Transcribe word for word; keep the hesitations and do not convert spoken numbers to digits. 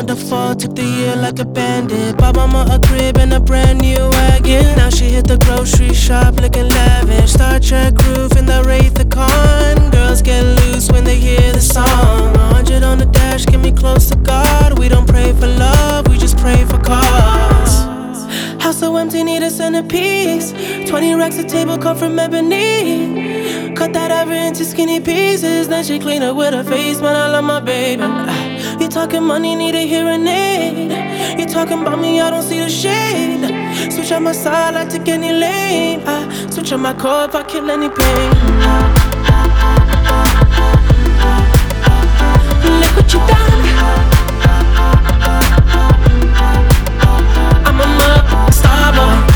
another fall, took the year like a bandit. Bought mama a crib and a brand new wagon. Now she hit the grocery shop looking lavish. Star Trek roof in the Wraith the Con. Girls get loose when they hear the song. A hundred on the dash, get me close to God. We don't pray for love, we just pray for cause. House so empty, need a centerpiece. Twenty racks a table cut from ebony. Cut that ever into skinny pieces. Then she clean up with her face, man, I love my baby. You talking money, need a hearing aid. You talking about me, I don't see the shade. Switch on my side, I take any lane. I switch on my core if I kill any pain. Look what you done. I'm a mother, star boy.